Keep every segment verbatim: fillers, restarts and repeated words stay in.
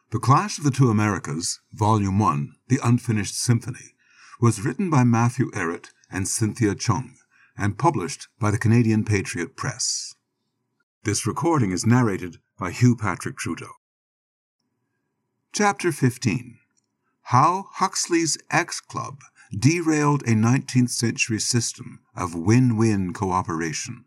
The Clash of the Two Americas, Volume one, The Unfinished Symphony, was written by Matthew Ehret and Cynthia Chung, and published by the Canadian Patriot Press. This recording is narrated by Hugh Patrick Trudeau. Chapter fifteen. How Huxley's X Club Derailed a nineteenth Century System of Win-Win Cooperation.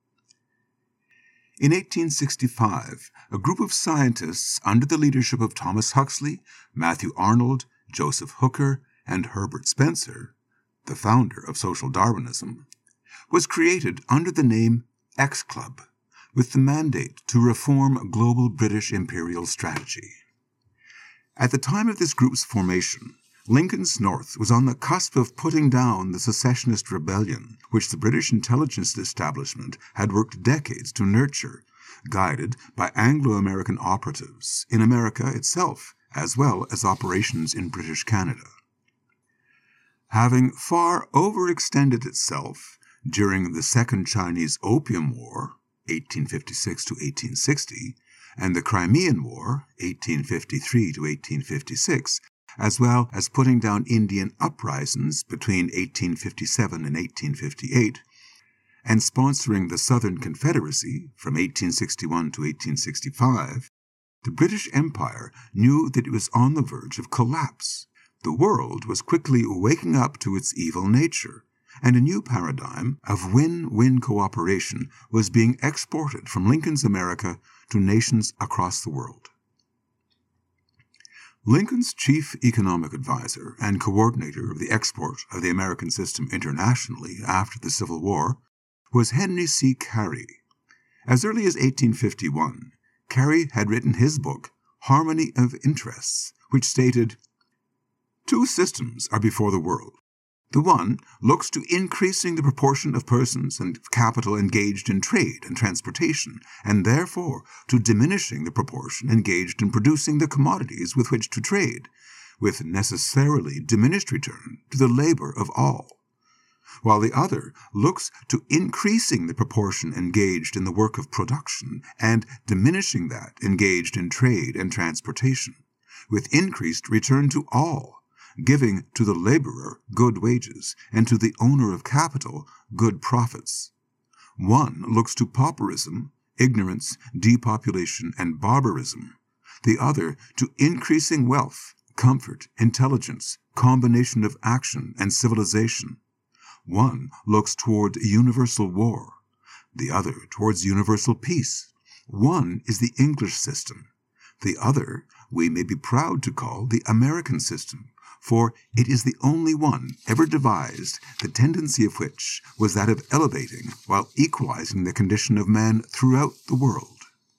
In eighteen sixty-five, a group of scientists under the leadership of Thomas Huxley, Matthew Arnold, Joseph Hooker, and Herbert Spencer, the founder of social Darwinism, was created under the name X Club, with the mandate to reform global British imperial strategy. At the time of this group's formation, Lincoln's North was on the cusp of putting down the secessionist rebellion, which the British intelligence establishment had worked decades to nurture, guided by Anglo-American operatives in America itself, as well as operations in British Canada. Having far overextended itself during the Second Chinese Opium War, eighteen fifty-six to eighteen sixty, and the Crimean War, eighteen fifty-three to eighteen fifty-six, as well as putting down Indian uprisings between eighteen fifty-seven and eighteen fifty-eight, and sponsoring the Southern Confederacy from eighteen sixty-one to eighteen sixty-five, the British Empire knew that it was on the verge of collapse. The world was quickly waking up to its evil nature, and a new paradigm of win-win cooperation was being exported from Lincoln's America to nations across the world. Lincoln's chief economic advisor and coordinator of the export of the American system internationally after the Civil War was Henry C. Carey. As early as eighteen fifty-one, Carey had written his book, Harmony of Interests, which stated, "Two systems are before the world. The one looks to increasing the proportion of persons and capital engaged in trade and transportation, and therefore to diminishing the proportion engaged in producing the commodities with which to trade, with necessarily diminished return to the labor of all. While the other looks to increasing the proportion engaged in the work of production and diminishing that engaged in trade and transportation, with increased return to all, giving to the laborer good wages, and to the owner of capital good profits. One looks to pauperism, ignorance, depopulation, and barbarism. The other to increasing wealth, comfort, intelligence, combination of action, and civilization. One looks toward universal war, the other towards universal peace. One is the English system. The other we may be proud to call the American system, for it is the only one ever devised, the tendency of which was that of elevating while equalizing the condition of man throughout the world."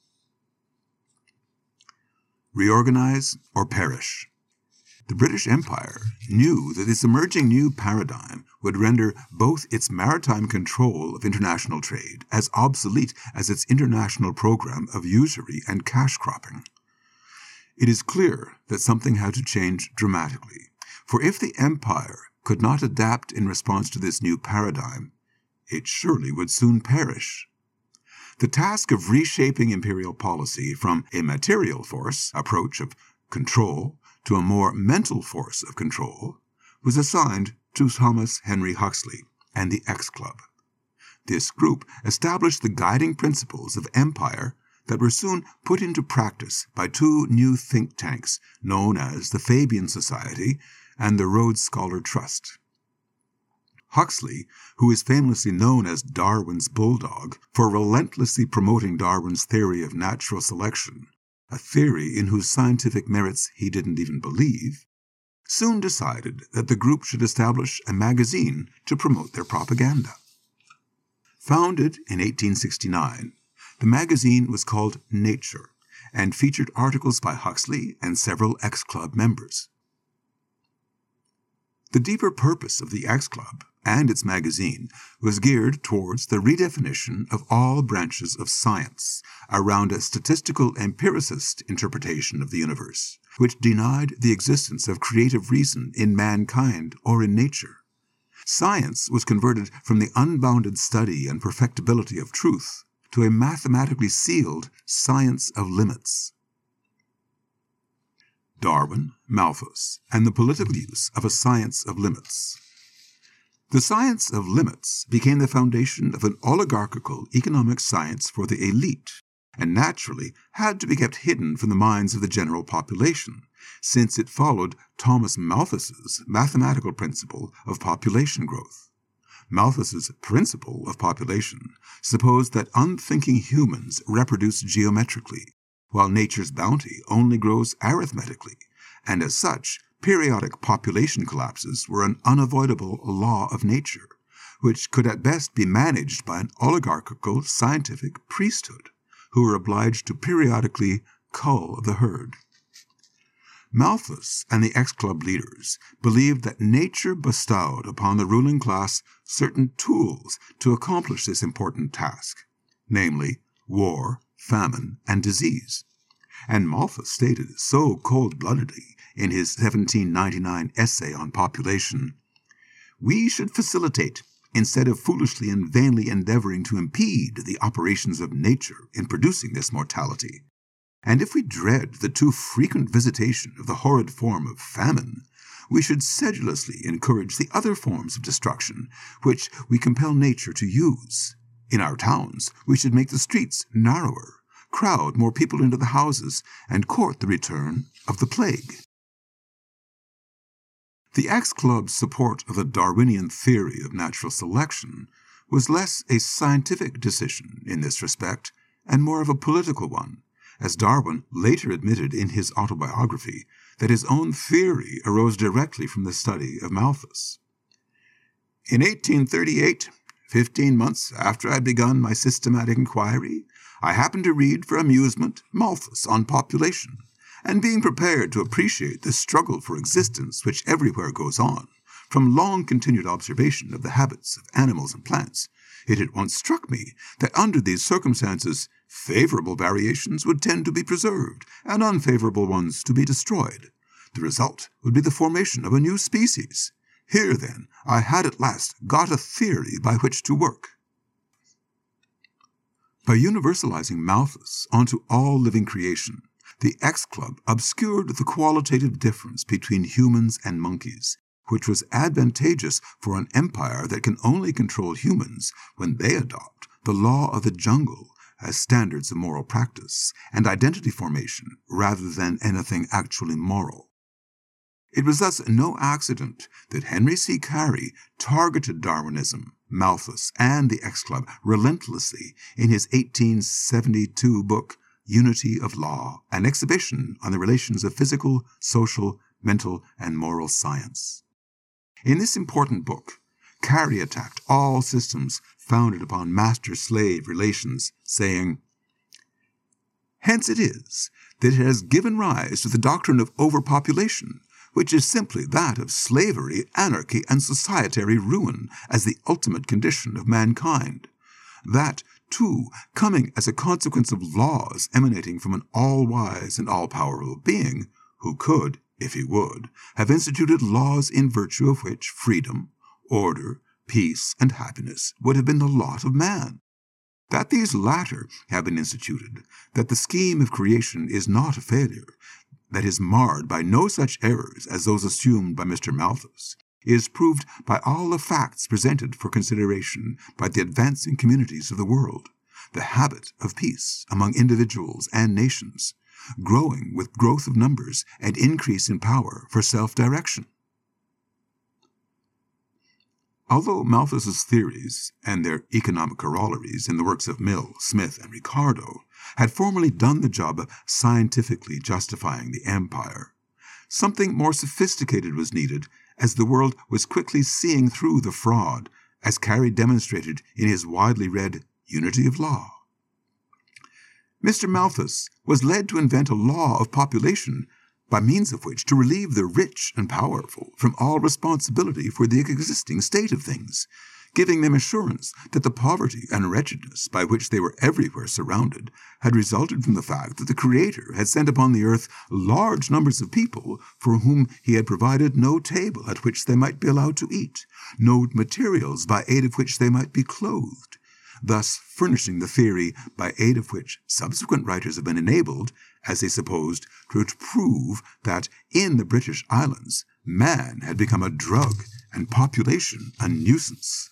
Reorganize or perish. The British Empire knew that this emerging new paradigm would render both its maritime control of international trade as obsolete as its international program of usury and cash cropping. It is clear that something had to change dramatically. For if the empire could not adapt in response to this new paradigm, it surely would soon perish. The task of reshaping imperial policy from a material force approach of control to a more mental force of control was assigned to Thomas Henry Huxley and the X Club. This group established the guiding principles of empire that were soon put into practice by two new think tanks known as the Fabian Society and the Rhodes Scholar Trust. Huxley, who is famously known as Darwin's bulldog for relentlessly promoting Darwin's theory of natural selection, a theory in whose scientific merits he didn't even believe, soon decided that the group should establish a magazine to promote their propaganda. Founded in eighteen sixty-nine, the magazine was called Nature and featured articles by Huxley and several X Club members. The deeper purpose of the X Club and its magazine was geared towards the redefinition of all branches of science around a statistical empiricist interpretation of the universe, which denied the existence of creative reason in mankind or in nature. Science was converted from the unbounded study and perfectibility of truth to a mathematically sealed science of limits. Darwin, Malthus, and the political use of a science of limits. The science of limits became the foundation of an oligarchical economic science for the elite, and naturally had to be kept hidden from the minds of the general population, since it followed Thomas Malthus's mathematical principle of population growth. Malthus's principle of population supposed that unthinking humans reproduce geometrically, while nature's bounty only grows arithmetically, and as such, periodic population collapses were an unavoidable law of nature, which could at best be managed by an oligarchical scientific priesthood, who were obliged to periodically cull the herd. Malthus and the X-Club leaders believed that nature bestowed upon the ruling class certain tools to accomplish this important task, namely war, famine, and disease. And Malthus stated so cold-bloodedly in his seventeen ninety-nine essay on population, "We should facilitate, instead of foolishly and vainly endeavoring to impede the operations of nature in producing this mortality. And if we dread the too frequent visitation of the horrid form of famine, we should sedulously encourage the other forms of destruction which we compel nature to use. In our towns, we should make the streets narrower, crowd more people into the houses, and court the return of the plague." The X-Club's support of the Darwinian theory of natural selection was less a scientific decision in this respect and more of a political one, as Darwin later admitted in his autobiography that his own theory arose directly from the study of Malthus. "In eighteen thirty-eight, fifteen months after I had begun my systematic inquiry, I happened to read for amusement Malthus on population, and being prepared to appreciate the struggle for existence which everywhere goes on, from long-continued observation of the habits of animals and plants, it at once struck me that under these circumstances favorable variations would tend to be preserved, and unfavorable ones to be destroyed. The result would be the formation of a new species. Here, then, I had at last got a theory by which to work." By universalizing Malthus onto all living creation, the X-Club obscured the qualitative difference between humans and monkeys, which was advantageous for an empire that can only control humans when they adopt the law of the jungle as standards of moral practice and identity formation rather than anything actually moral. It was thus no accident that Henry C. Carey targeted Darwinism, Malthus, and the X-Club relentlessly in his eighteen seventy-two book, Unity of Law, an exhibition on the relations of physical, social, mental, and moral science. In this important book, Carey attacked all systems founded upon master-slave relations, saying, "Hence it is that it has given rise to the doctrine of overpopulation, which is simply that of slavery, anarchy, and societary ruin as the ultimate condition of mankind. That, too, coming as a consequence of laws emanating from an all-wise and all-powerful being, who could, if he would, have instituted laws in virtue of which freedom, order, peace, and happiness would have been the lot of man. That these latter have been instituted, that the scheme of creation is not a failure, that is marred by no such errors as those assumed by Mister Malthus, is proved by all the facts presented for consideration by the advancing communities of the world, the habit of peace among individuals and nations, growing with growth of numbers and increase in power for self-direction." Although Malthus's theories and their economic corollaries in the works of Mill, Smith, and Ricardo had formerly done the job of scientifically justifying the empire, something more sophisticated was needed as the world was quickly seeing through the fraud, as Carey demonstrated in his widely read Unity of Law. Mister Malthus was led to invent a law of population by means of which to relieve the rich and powerful from all responsibility for the existing state of things, giving them assurance that the poverty and wretchedness by which they were everywhere surrounded had resulted from the fact that the Creator had sent upon the earth large numbers of people for whom he had provided no table at which they might be allowed to eat, no materials by aid of which they might be clothed, thus furnishing the theory by aid of which subsequent writers have been enabled, as they supposed, to prove that in the British Islands man had become a drug and population a nuisance.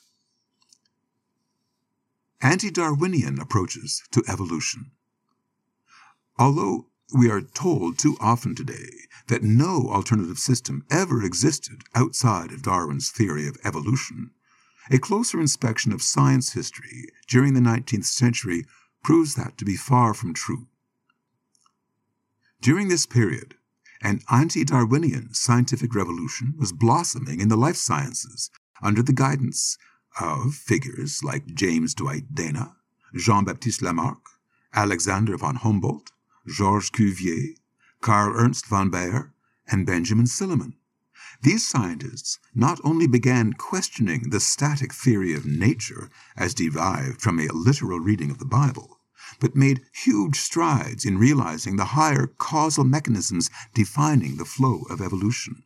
Anti-Darwinian approaches to evolution. Although we are told too often today that no alternative system ever existed outside of Darwin's theory of evolution, a closer inspection of science history during the nineteenth century proves that to be far from true. During this period, an anti-Darwinian scientific revolution was blossoming in the life sciences under the guidance of figures like James Dwight Dana, Jean-Baptiste Lamarck, Alexander von Humboldt, Georges Cuvier, Karl Ernst von Baer, and Benjamin Silliman. These scientists not only began questioning the static theory of nature as derived from a literal reading of the Bible, but made huge strides in realizing the higher causal mechanisms defining the flow of evolution.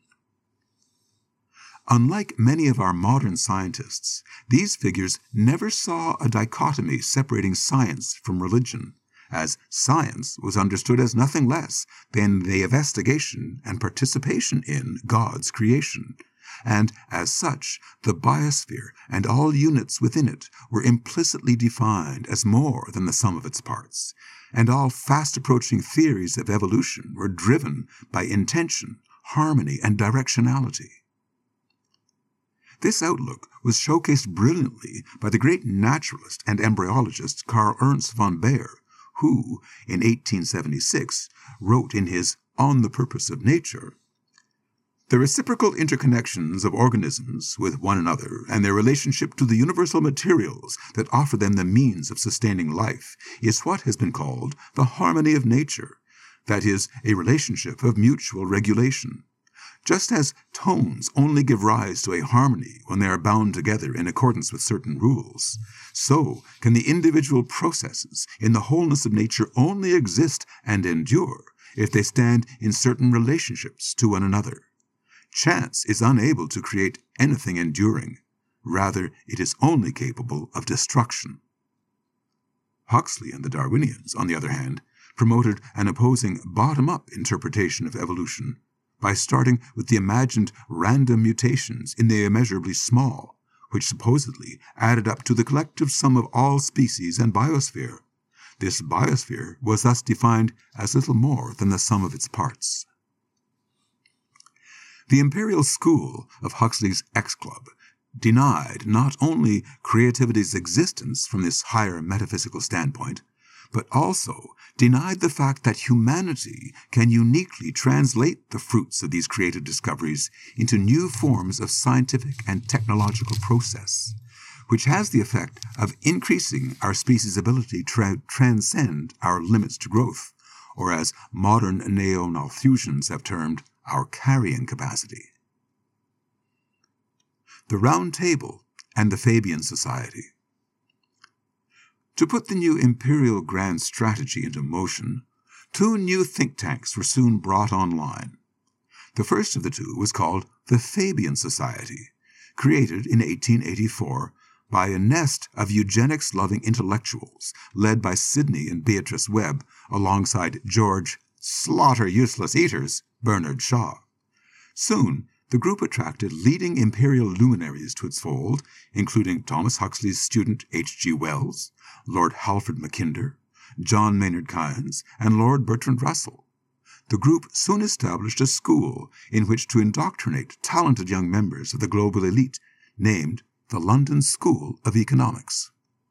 Unlike many of our modern scientists, these figures never saw a dichotomy separating science from religion, as science was understood as nothing less than the investigation and participation in God's creation, and as such, the biosphere and all units within it were implicitly defined as more than the sum of its parts, and all fast-approaching theories of evolution were driven by intention, harmony, and directionality. This outlook was showcased brilliantly by the great naturalist and embryologist Karl Ernst von Baer, who, in eighteen seventy-six, wrote in his On the Purpose of Nature, "The reciprocal interconnections of organisms with one another and their relationship to the universal materials that offer them the means of sustaining life is what has been called the harmony of nature, that is, a relationship of mutual regulation. Just as tones only give rise to a harmony when they are bound together in accordance with certain rules, so can the individual processes in the wholeness of nature only exist and endure if they stand in certain relationships to one another. Chance is unable to create anything enduring. Rather, it is only capable of destruction." Huxley and the Darwinians, on the other hand, promoted an opposing bottom-up interpretation of evolution, by starting with the imagined random mutations in the immeasurably small, which supposedly added up to the collective sum of all species and biosphere. This biosphere was thus defined as little more than the sum of its parts. The imperial school of Huxley's X-Club denied not only creativity's existence from this higher metaphysical standpoint, but also denied the fact that humanity can uniquely translate the fruits of these creative discoveries into new forms of scientific and technological process, which has the effect of increasing our species' ability to transcend our limits to growth, or as modern neo-Malthusians have termed, our carrying capacity. The Round Table and the Fabian Society. To put the new imperial grand strategy into motion, two new think tanks were soon brought online. The first of the two was called the Fabian Society, created in eighteen eighty-four by a nest of eugenics-loving intellectuals led by Sidney and Beatrice Webb alongside George "Slaughter Useless Eaters" Bernard Shaw. Soon, the group attracted leading imperial luminaries to its fold, including Thomas Huxley's student H G Wells, Lord Halford Mackinder, John Maynard Keynes, and Lord Bertrand Russell. The group soon established a school in which to indoctrinate talented young members of the global elite, named the London School of Economics.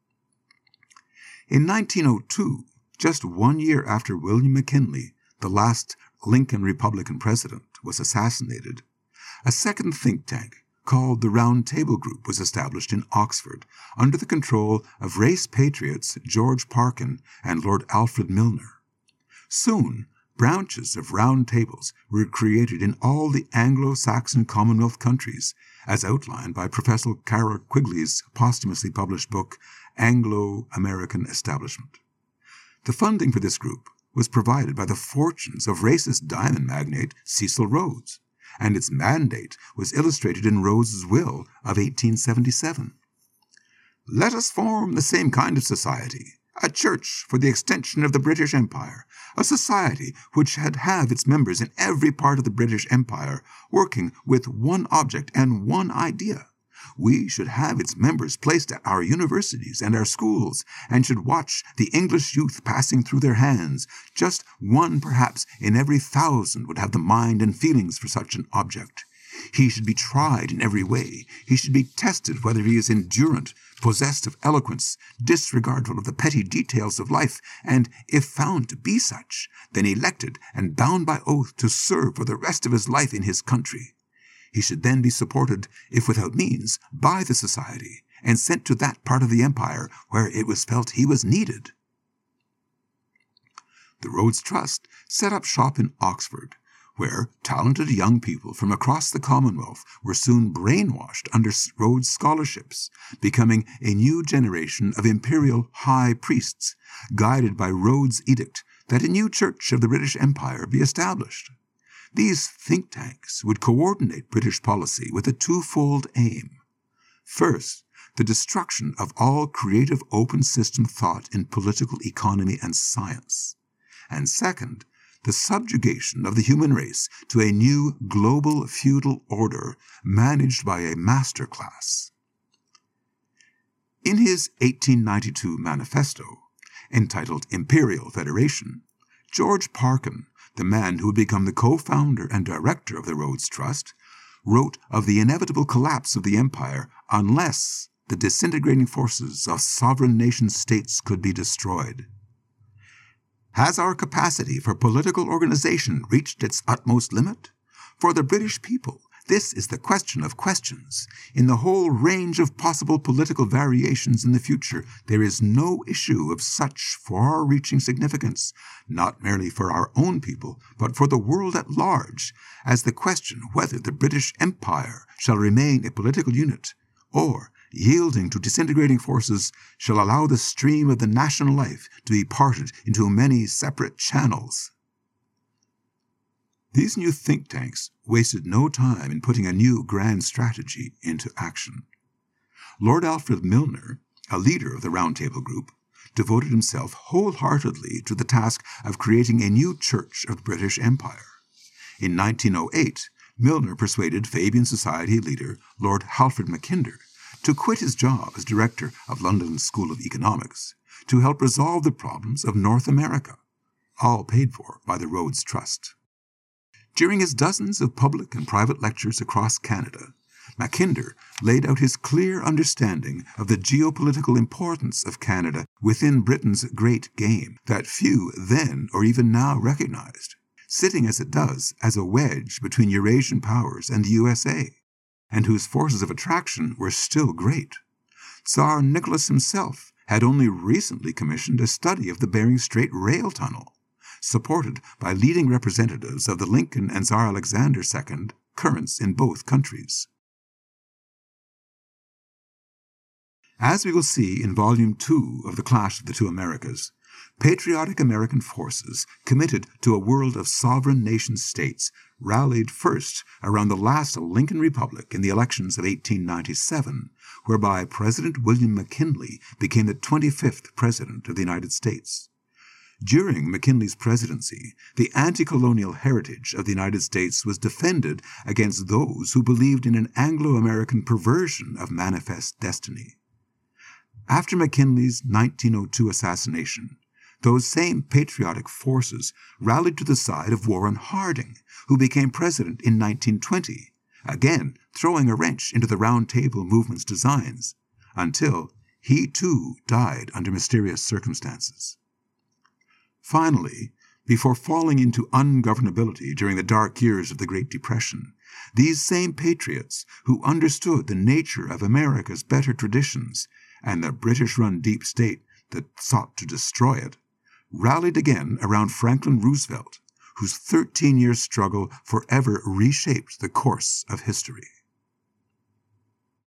In nineteen oh two, just one year after William McKinley, the last Lincoln Republican president, was assassinated, a second think tank called the Round Table Group was established in Oxford under the control of race patriots George Parkin and Lord Alfred Milner. Soon, branches of round tables were created in all the Anglo-Saxon Commonwealth countries, as outlined by Professor Carroll Quigley's posthumously published book, Anglo-American Establishment. The funding for this group was provided by the fortunes of racist diamond magnate Cecil Rhodes, and its mandate was illustrated in Rhodes's will of eighteen seventy-seven. Let us form the same kind of society, a church for the extension of the British Empire, a society which had have its members in every part of the British Empire working with one object and one idea. We should have its members placed at our universities and our schools, and should watch the English youth passing through their hands. Just one, perhaps, in every thousand would have the mind and feelings for such an object. He should be tried in every way. He should be tested whether he is endurant, possessed of eloquence, disregardful of the petty details of life, and, if found to be such, then elected and bound by oath to serve for the rest of his life in his country. He should then be supported, if without means, by the society, and sent to that part of the empire where it was felt he was needed. The Rhodes Trust set up shop in Oxford, where talented young people from across the Commonwealth were soon brainwashed under Rhodes scholarships, becoming a new generation of imperial high priests, guided by Rhodes' edict that a new church of the British Empire be established. These think tanks would coordinate British policy with a twofold aim. First, the destruction of all creative open system thought in political economy and science. And second, the subjugation of the human race to a new global feudal order managed by a master class. In his eighteen ninety-two manifesto, entitled Imperial Federation, George Parkin, the man who would become the co-founder and director of the Rhodes Trust, wrote of the inevitable collapse of the empire unless the disintegrating forces of sovereign nation-states could be destroyed. Has our capacity for political organization reached its utmost limit? For the British people, this is the question of questions. In the whole range of possible political variations in the future, there is no issue of such far-reaching significance, not merely for our own people, but for the world at large, as the question whether the British Empire shall remain a political unit, or, yielding to disintegrating forces, shall allow the stream of the national life to be parted into many separate channels. These new think tanks wasted no time in putting a new grand strategy into action. Lord Alfred Milner, a leader of the Round Table Group, devoted himself wholeheartedly to the task of creating a new church of the British Empire. In nineteen oh eight, Milner persuaded Fabian Society leader Lord Halfred Mackinder to quit his job as director of London School of Economics to help resolve the problems of North America, all paid for by the Rhodes Trust. During his dozens of public and private lectures across Canada, Mackinder laid out his clear understanding of the geopolitical importance of Canada within Britain's great game that few then or even now recognized, sitting as it does as a wedge between Eurasian powers and the U S A, and whose forces of attraction were still great. Tsar Nicholas himself had only recently commissioned a study of the Bering Strait rail tunnel, supported by leading representatives of the Lincoln and Tsar Alexander the Second currents in both countries. As we will see in Volume two of The Clash of the Two Americas, patriotic American forces committed to a world of sovereign nation-states rallied first around the last Lincoln Republic in the elections of eighteen ninety-seven, whereby President William McKinley became the twenty-fifth President of the United States. During McKinley's presidency, the anti-colonial heritage of the United States was defended against those who believed in an Anglo-American perversion of manifest destiny. After McKinley's nineteen oh two assassination, those same patriotic forces rallied to the side of Warren Harding, who became president in nineteen twenty, again throwing a wrench into the Round Table movement's designs, until he too died under mysterious circumstances. Finally, before falling into ungovernability during the dark years of the Great Depression, these same patriots, who understood the nature of America's better traditions and the British-run deep state that sought to destroy it, rallied again around Franklin Roosevelt, whose thirteen-year struggle forever reshaped the course of history.